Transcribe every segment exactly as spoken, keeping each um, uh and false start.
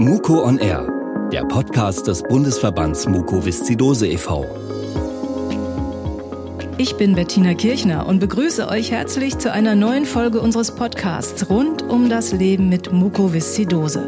Muko on Air, der Podcast des Bundesverbands Mukoviszidose e V Ich bin Bettina Kirchner und begrüße euch herzlich zu einer neuen Folge unseres Podcasts rund um das Leben mit Mukoviszidose.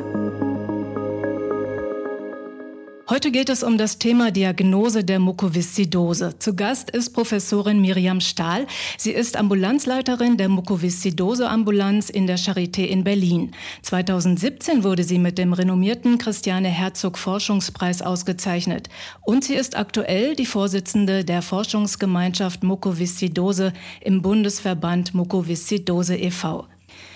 Heute geht es um das Thema Diagnose der Mukoviszidose. Zu Gast ist Professorin Miriam Stahl. Sie ist Ambulanzleiterin der Mukoviszidose-Ambulanz in der Charité in Berlin. zweitausendsiebzehn wurde sie mit dem renommierten Christiane Herzog Forschungspreis ausgezeichnet. Und sie ist aktuell die Vorsitzende der Forschungsgemeinschaft Mukoviszidose im Bundesverband Mukoviszidose e V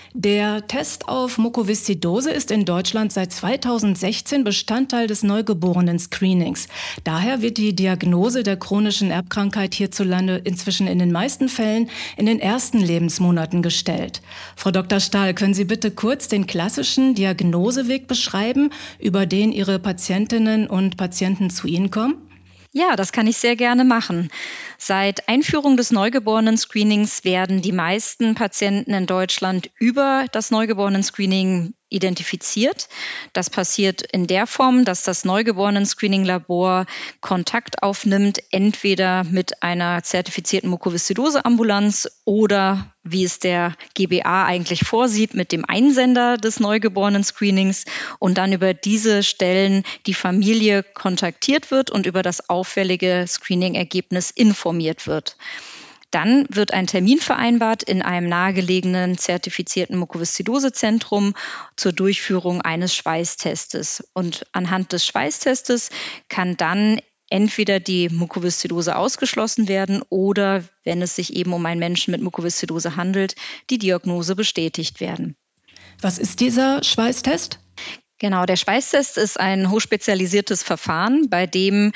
Der Test auf Mukoviszidose ist in Deutschland seit zweitausendsechzehn Bestandteil des Neugeborenen-Screenings. Daher wird die Diagnose der chronischen Erbkrankheit hierzulande inzwischen in den meisten Fällen in den ersten Lebensmonaten gestellt. Frau Doktor Stahl, können Sie bitte kurz den klassischen Diagnoseweg beschreiben, über den Ihre Patientinnen und Patienten zu Ihnen kommen? Ja, das kann ich sehr gerne machen. Seit Einführung des Neugeborenen-Screenings werden die meisten Patienten in Deutschland über das Neugeborenen-Screening identifiziert. Das passiert in der Form, dass das Neugeborenen-Screening-Labor Kontakt aufnimmt, entweder mit einer zertifizierten Mukoviszidose-Ambulanz oder, wie es der G B A eigentlich vorsieht, mit dem Einsender des Neugeborenen-Screenings und dann über diese Stellen die Familie kontaktiert wird und über das auffällige Screening-Ergebnis informiert wird. Dann wird ein Termin vereinbart in einem nahegelegenen zertifizierten Mukoviszidose-Zentrum zur Durchführung eines Schweißtestes. Und anhand des Schweißtestes kann dann entweder die Mukoviszidose ausgeschlossen werden oder, wenn es sich eben um einen Menschen mit Mukoviszidose handelt, die Diagnose bestätigt werden. Was ist dieser Schweißtest? Genau, der Schweißtest ist ein hochspezialisiertes Verfahren, bei dem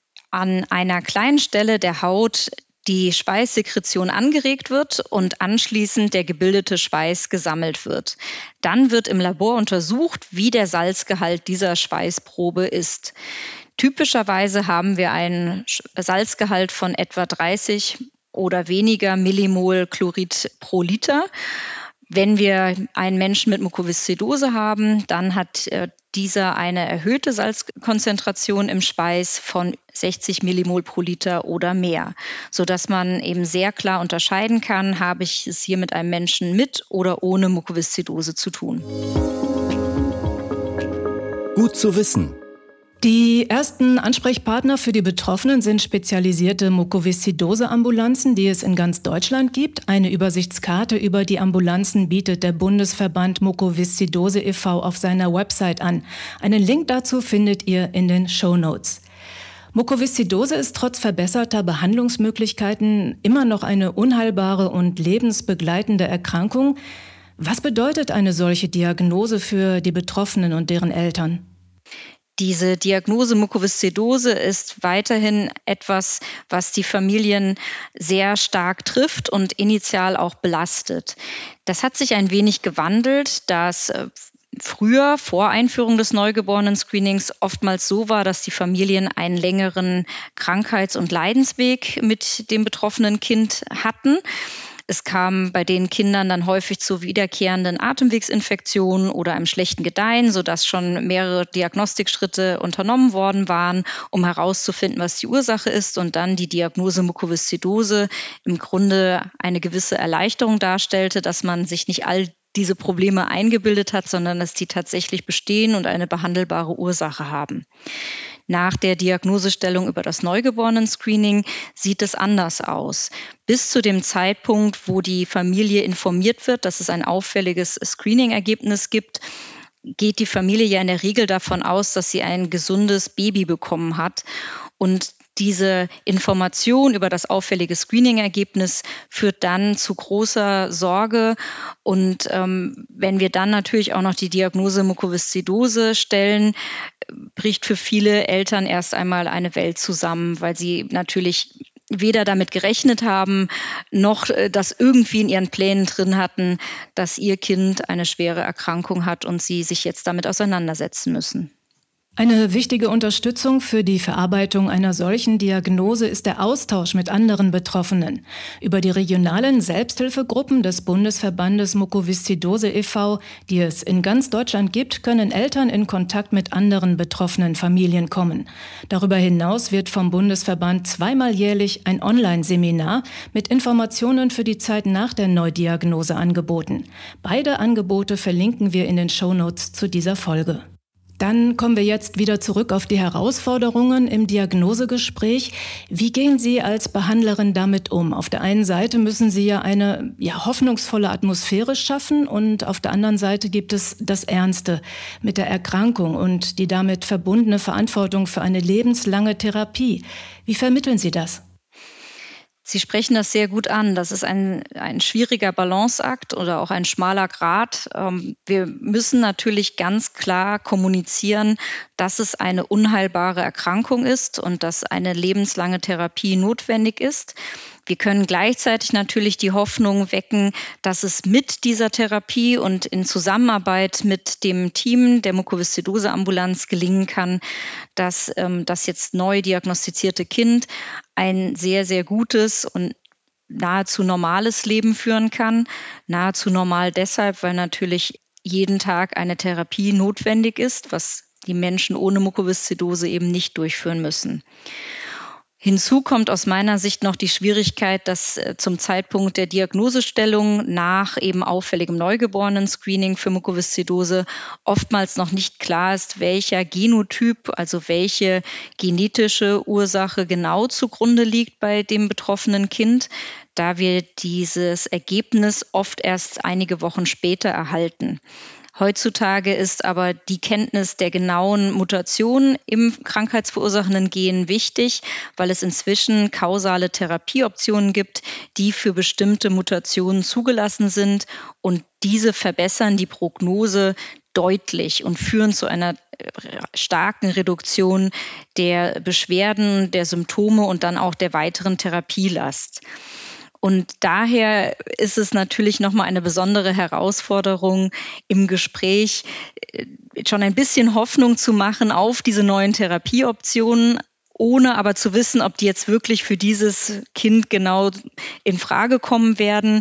an einer kleinen Stelle der Haut die Schweißsekretion angeregt wird und anschließend der gebildete Schweiß gesammelt wird. Dann wird im Labor untersucht, wie der Salzgehalt dieser Schweißprobe ist. Typischerweise haben wir einen Salzgehalt von etwa dreißig oder weniger Millimol Chlorid pro Liter. Wenn wir einen Menschen mit Mukoviszidose haben, dann hat äh, dieser eine erhöhte Salzkonzentration im Schweiß von sechzig Millimol pro Liter oder mehr, sodass man eben sehr klar unterscheiden kann, habe ich es hier mit einem Menschen mit oder ohne Mukoviszidose zu tun. Gut zu wissen. Die ersten Ansprechpartner für die Betroffenen sind spezialisierte Mukoviszidose-Ambulanzen, die es in ganz Deutschland gibt. Eine Übersichtskarte über die Ambulanzen bietet der Bundesverband Mukoviszidose e V auf seiner Website an. Einen Link dazu findet ihr in den Shownotes. Mukoviszidose ist trotz verbesserter Behandlungsmöglichkeiten immer noch eine unheilbare und lebensbegleitende Erkrankung. Was bedeutet eine solche Diagnose für die Betroffenen und deren Eltern? Diese Diagnose Mukoviszidose ist weiterhin etwas, was die Familien sehr stark trifft und initial auch belastet. Das hat sich ein wenig gewandelt, da es früher, vor Einführung des Neugeborenen-Screenings, oftmals so war, dass die Familien einen längeren Krankheits- und Leidensweg mit dem betroffenen Kind hatten. Es kam bei den Kindern dann häufig zu wiederkehrenden Atemwegsinfektionen oder einem schlechten Gedeihen, sodass schon mehrere Diagnostikschritte unternommen worden waren, um herauszufinden, was die Ursache ist und dann die Diagnose Mukoviszidose im Grunde eine gewisse Erleichterung darstellte, dass man sich nicht all diese Probleme eingebildet hat, sondern dass die tatsächlich bestehen und eine behandelbare Ursache haben. Nach der Diagnosestellung über das Neugeborenen-Screening sieht es anders aus. Bis zu dem Zeitpunkt, wo die Familie informiert wird, dass es ein auffälliges Screening-Ergebnis gibt, geht die Familie ja in der Regel davon aus, dass sie ein gesundes Baby bekommen hat. Und diese Information über das auffällige Screening-Ergebnis führt dann zu großer Sorge. Und ähm, wenn wir dann natürlich auch noch die Diagnose Mukoviszidose stellen, bricht für viele Eltern erst einmal eine Welt zusammen, weil sie natürlich weder damit gerechnet haben, noch das irgendwie in ihren Plänen drin hatten, dass ihr Kind eine schwere Erkrankung hat und sie sich jetzt damit auseinandersetzen müssen. Eine wichtige Unterstützung für die Verarbeitung einer solchen Diagnose ist der Austausch mit anderen Betroffenen. Über die regionalen Selbsthilfegruppen des Bundesverbandes Mukoviszidose e V, die es in ganz Deutschland gibt, können Eltern in Kontakt mit anderen betroffenen Familien kommen. Darüber hinaus wird vom Bundesverband zweimal jährlich ein Online-Seminar mit Informationen für die Zeit nach der Neudiagnose angeboten. Beide Angebote verlinken wir in den Shownotes zu dieser Folge. Dann kommen wir jetzt wieder zurück auf die Herausforderungen im Diagnosegespräch. Wie gehen Sie als Behandlerin damit um? Auf der einen Seite müssen Sie ja eine ja, hoffnungsvolle Atmosphäre schaffen und auf der anderen Seite gibt es das Ernste mit der Erkrankung und die damit verbundene Verantwortung für eine lebenslange Therapie. Wie vermitteln Sie das? Sie sprechen das sehr gut an. Das ist ein, ein schwieriger Balanceakt oder auch ein schmaler Grat. Wir müssen natürlich ganz klar kommunizieren, dass es eine unheilbare Erkrankung ist und dass eine lebenslange Therapie notwendig ist. Wir können gleichzeitig natürlich die Hoffnung wecken, dass es mit dieser Therapie und in Zusammenarbeit mit dem Team der Mukoviszidose-Ambulanz gelingen kann, dass ähm, das jetzt neu diagnostizierte Kind ein sehr, sehr gutes und nahezu normales Leben führen kann. Nahezu normal deshalb, weil natürlich jeden Tag eine Therapie notwendig ist, was die Menschen ohne Mukoviszidose eben nicht durchführen müssen. Hinzu kommt aus meiner Sicht noch die Schwierigkeit, dass äh, zum Zeitpunkt der Diagnosestellung nach eben auffälligem Neugeborenen-Screening für Mukoviszidose oftmals noch nicht klar ist, welcher Genotyp, also welche genetische Ursache genau zugrunde liegt bei dem betroffenen Kind, da wir dieses Ergebnis oft erst einige Wochen später erhalten. Heutzutage ist aber die Kenntnis der genauen Mutationen im krankheitsverursachenden Gen wichtig, weil es inzwischen kausale Therapieoptionen gibt, die für bestimmte Mutationen zugelassen sind und diese verbessern die Prognose deutlich und führen zu einer starken Reduktion der Beschwerden, der Symptome und dann auch der weiteren Therapielast. Und daher ist es natürlich nochmal eine besondere Herausforderung im Gespräch, schon ein bisschen Hoffnung zu machen auf diese neuen Therapieoptionen, ohne aber zu wissen, ob die jetzt wirklich für dieses Kind genau in Frage kommen werden.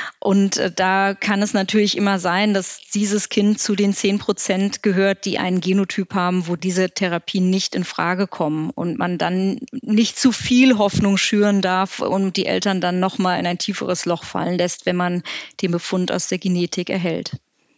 Und da kann es natürlich immer sein, dass dieses Kind zu den zehn Prozent gehört, die einen Genotyp haben, wo diese Therapien nicht in Frage kommen und man dann nicht zu viel Hoffnung schüren darf und die Eltern dann nochmal in ein tieferes Loch fallen lässt, wenn man den Befund aus der Genetik erhält.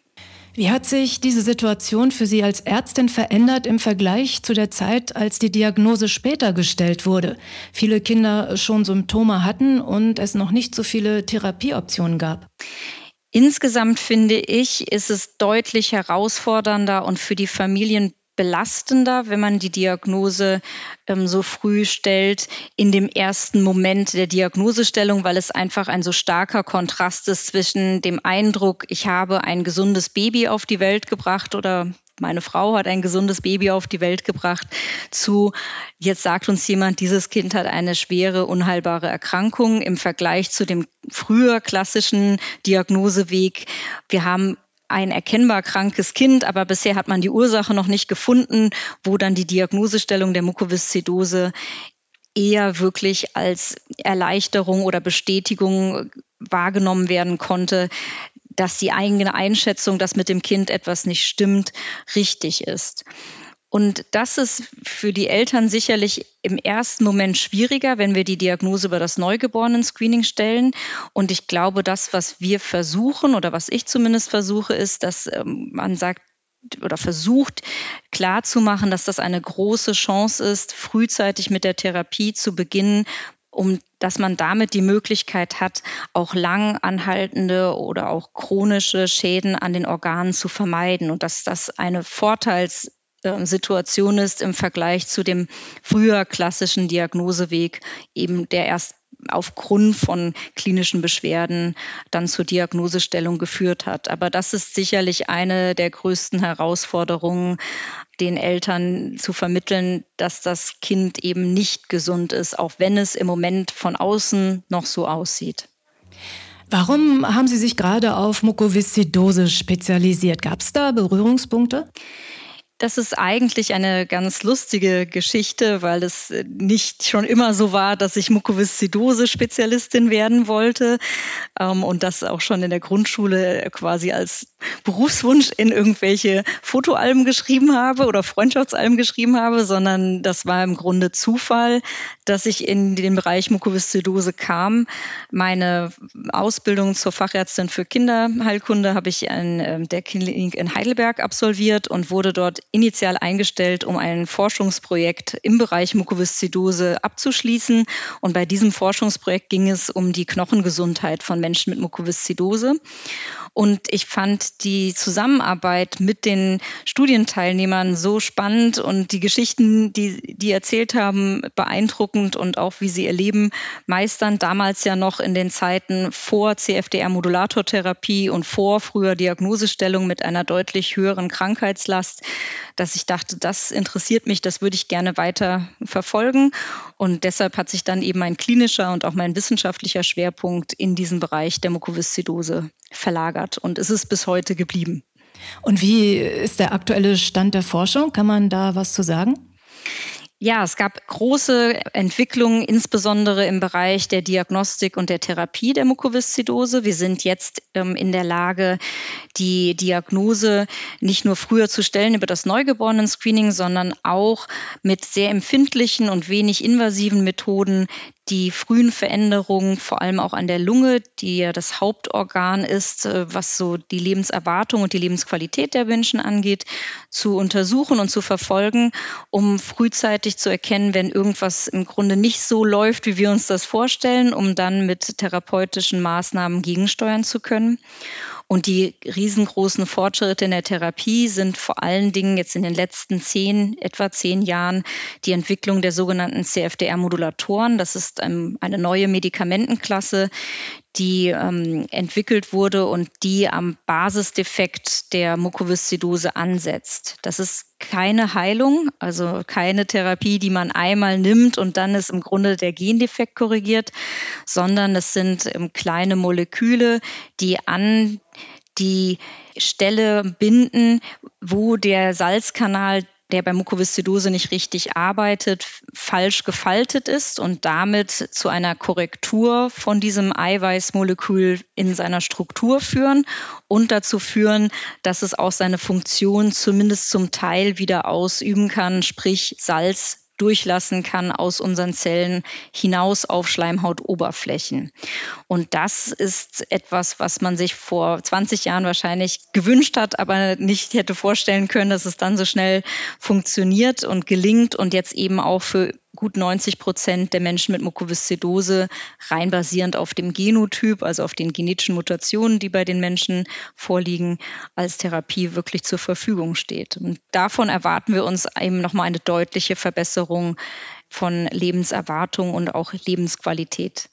Wie hat sich diese Situation für Sie als Ärztin verändert im Vergleich zu der Zeit, als die Diagnose später gestellt wurde? Viele Kinder schon Symptome hatten und es noch nicht so viele Therapieoptionen gab. Insgesamt finde ich, ist es deutlich herausfordernder und für die Familien belastender, wenn man die Diagnose ähm, so früh stellt, in dem ersten Moment der Diagnosestellung, weil es einfach ein so starker Kontrast ist zwischen dem Eindruck, ich habe ein gesundes Baby auf die Welt gebracht oder meine Frau hat ein gesundes Baby auf die Welt gebracht, zu jetzt sagt uns jemand, dieses Kind hat eine schwere, unheilbare Erkrankung im Vergleich zu dem früher klassischen Diagnoseweg. Wir haben ein erkennbar krankes Kind, aber bisher hat man die Ursache noch nicht gefunden, wo dann die Diagnosestellung der Mukoviszidose eher wirklich als Erleichterung oder Bestätigung wahrgenommen werden konnte, dass die eigene Einschätzung, dass mit dem Kind etwas nicht stimmt, richtig ist. Und das ist für die Eltern sicherlich im ersten Moment schwieriger, wenn wir die Diagnose über das Neugeborenen-Screening stellen. Und ich glaube, das, was wir versuchen oder was ich zumindest versuche, ist, dass ähm, man sagt oder versucht klarzumachen, dass das eine große Chance ist, frühzeitig mit der Therapie zu beginnen, um dass man damit die Möglichkeit hat, auch lang anhaltende oder auch chronische Schäden an den Organen zu vermeiden und dass das eine Vorteils Situation ist im Vergleich zu dem früher klassischen Diagnoseweg, eben der erst aufgrund von klinischen Beschwerden dann zur Diagnosestellung geführt hat. Aber das ist sicherlich eine der größten Herausforderungen, den Eltern zu vermitteln, dass das Kind eben nicht gesund ist, auch wenn es im Moment von außen noch so aussieht. Warum haben Sie sich gerade auf Mukoviszidose spezialisiert? Gab es da Berührungspunkte? Das ist eigentlich eine ganz lustige Geschichte, weil es nicht schon immer so war, dass ich Mukoviszidose-Spezialistin werden wollte ähm, und das auch schon in der Grundschule quasi als Berufswunsch in irgendwelche Fotoalben geschrieben habe oder Freundschaftsalben geschrieben habe, sondern das war im Grunde Zufall, dass ich in den Bereich Mukoviszidose kam. Meine Ausbildung zur Fachärztin für Kinderheilkunde habe ich an der Klinik in Heidelberg absolviert und wurde dort initial eingestellt, um ein Forschungsprojekt im Bereich Mukoviszidose abzuschließen. Und bei diesem Forschungsprojekt ging es um die Knochengesundheit von Menschen mit Mukoviszidose. Und ich fand die Zusammenarbeit mit den Studienteilnehmern so spannend und die Geschichten, die die erzählt haben, beeindruckend und auch wie sie ihr Leben meistern. Damals ja noch in den Zeiten vor C F D R-Modulatortherapie und vor früher Diagnosestellung mit einer deutlich höheren Krankheitslast, dass ich dachte, das interessiert mich, das würde ich gerne weiter verfolgen. Und deshalb hat sich dann eben mein klinischer und auch mein wissenschaftlicher Schwerpunkt in diesen Bereich der Mukoviszidose verlagert und es ist bis heute geblieben. Und wie ist der aktuelle Stand der Forschung? Kann man da was zu sagen? Ja, es gab große Entwicklungen, insbesondere im Bereich der Diagnostik und der Therapie der Mukoviszidose. Wir sind jetzt ähm, in der Lage, die Diagnose nicht nur früher zu stellen über das Neugeborenen-Screening, sondern auch mit sehr empfindlichen und wenig invasiven Methoden die frühen Veränderungen, vor allem auch an der Lunge, die ja das Hauptorgan ist, was so die Lebenserwartung und die Lebensqualität der Menschen angeht, zu untersuchen und zu verfolgen, um frühzeitig zu erkennen, wenn irgendwas im Grunde nicht so läuft, wie wir uns das vorstellen, um dann mit therapeutischen Maßnahmen gegensteuern zu können. Und die riesengroßen Fortschritte in der Therapie sind vor allen Dingen jetzt in den letzten zehn, etwa zehn Jahren die Entwicklung der sogenannten C F D R-Modulatoren. Das ist ähm, eine neue Medikamentenklasse, die ähm, entwickelt wurde und die am Basisdefekt der Mukoviszidose ansetzt. Das ist keine Heilung, also keine Therapie, die man einmal nimmt und dann ist im Grunde der Gendefekt korrigiert, sondern es sind ähm, kleine Moleküle, die an die Stelle binden, wo der Salzkanal, der bei Mukoviszidose nicht richtig arbeitet, falsch gefaltet ist und damit zu einer Korrektur von diesem Eiweißmolekül in seiner Struktur führen und dazu führen, dass es auch seine Funktion zumindest zum Teil wieder ausüben kann, sprich Salz durchlassen kann aus unseren Zellen hinaus auf Schleimhautoberflächen. Und das ist etwas, was man sich vor zwanzig Jahren wahrscheinlich gewünscht hat, aber nicht hätte vorstellen können, dass es dann so schnell funktioniert und gelingt und jetzt eben auch für gut neunzig Prozent der Menschen mit Mukoviszidose rein basierend auf dem Genotyp, also auf den genetischen Mutationen, die bei den Menschen vorliegen, als Therapie wirklich zur Verfügung steht. Und davon erwarten wir uns eben nochmal eine deutliche Verbesserung von Lebenserwartung und auch Lebensqualität.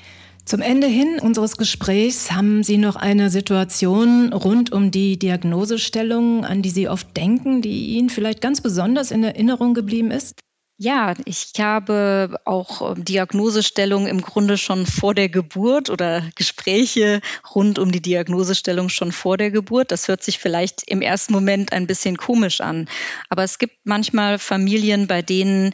Zum Ende hin unseres Gesprächs haben Sie noch eine Situation rund um die Diagnosestellung, an die Sie oft denken, die Ihnen vielleicht ganz besonders in Erinnerung geblieben ist? Ja, ich habe auch Diagnosestellung im Grunde schon vor der Geburt oder Gespräche rund um die Diagnosestellung schon vor der Geburt. Das hört sich vielleicht im ersten Moment ein bisschen komisch an. Aber es gibt manchmal Familien, bei denen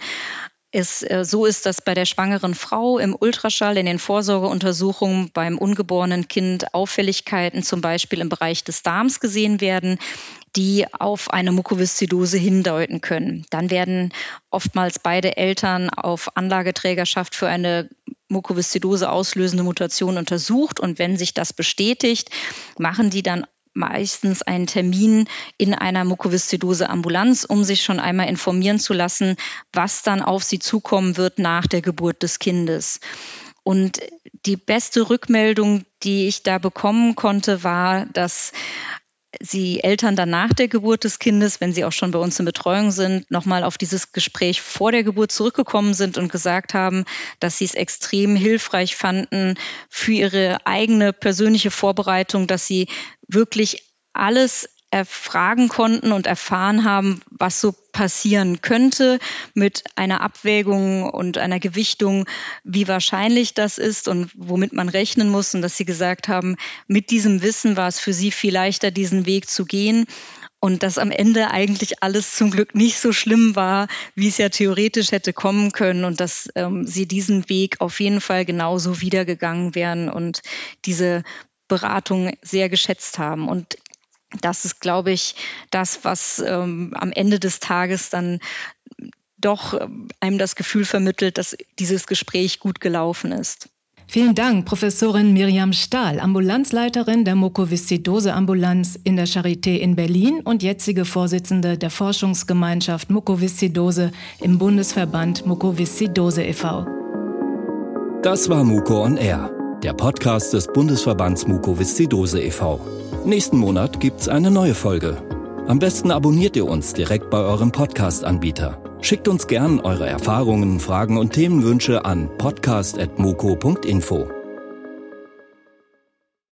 es äh, so ist, dass bei der schwangeren Frau im Ultraschall, in den Vorsorgeuntersuchungen beim ungeborenen Kind Auffälligkeiten zum Beispiel im Bereich des Darms gesehen werden, die auf eine Mukoviszidose hindeuten können. Dann werden oftmals beide Eltern auf Anlageträgerschaft für eine Mukoviszidose auslösende Mutation untersucht. Und wenn sich das bestätigt, machen die dann meistens einen Termin in einer Mukoviszidose-Ambulanz, um sich schon einmal informieren zu lassen, was dann auf sie zukommen wird nach der Geburt des Kindes. Und die beste Rückmeldung, die ich da bekommen konnte, war, dass Sie Eltern dann nach der Geburt des Kindes, wenn sie auch schon bei uns in Betreuung sind, nochmal auf dieses Gespräch vor der Geburt zurückgekommen sind und gesagt haben, dass sie es extrem hilfreich fanden für ihre eigene persönliche Vorbereitung, dass sie wirklich alles erfragen konnten und erfahren haben, was so passieren könnte mit einer Abwägung und einer Gewichtung, wie wahrscheinlich das ist und womit man rechnen muss. Und dass sie gesagt haben, mit diesem Wissen war es für sie viel leichter, diesen Weg zu gehen. und dass am Ende eigentlich alles zum Glück nicht so schlimm war, wie es ja theoretisch hätte kommen können und dass ähm, sie diesen Weg auf jeden Fall genauso wiedergegangen wären und diese Beratung sehr geschätzt haben. Und das ist, glaube ich, das, was ähm, am Ende des Tages dann doch ähm, einem das Gefühl vermittelt, dass dieses Gespräch gut gelaufen ist. Vielen Dank, Professorin Miriam Stahl, Ambulanzleiterin der Mukoviszidose-Ambulanz in der Charité in Berlin und jetzige Vorsitzende der Forschungsgemeinschaft Mukoviszidose im Bundesverband Mukoviszidose e V Das war Muko on Air, der Podcast des Bundesverbands Mukoviszidose e V Nächsten Monat gibt's eine neue Folge. Am besten abonniert ihr uns direkt bei eurem Podcast-Anbieter. Schickt uns gern eure Erfahrungen, Fragen und Themenwünsche an podcast at muko punkt info.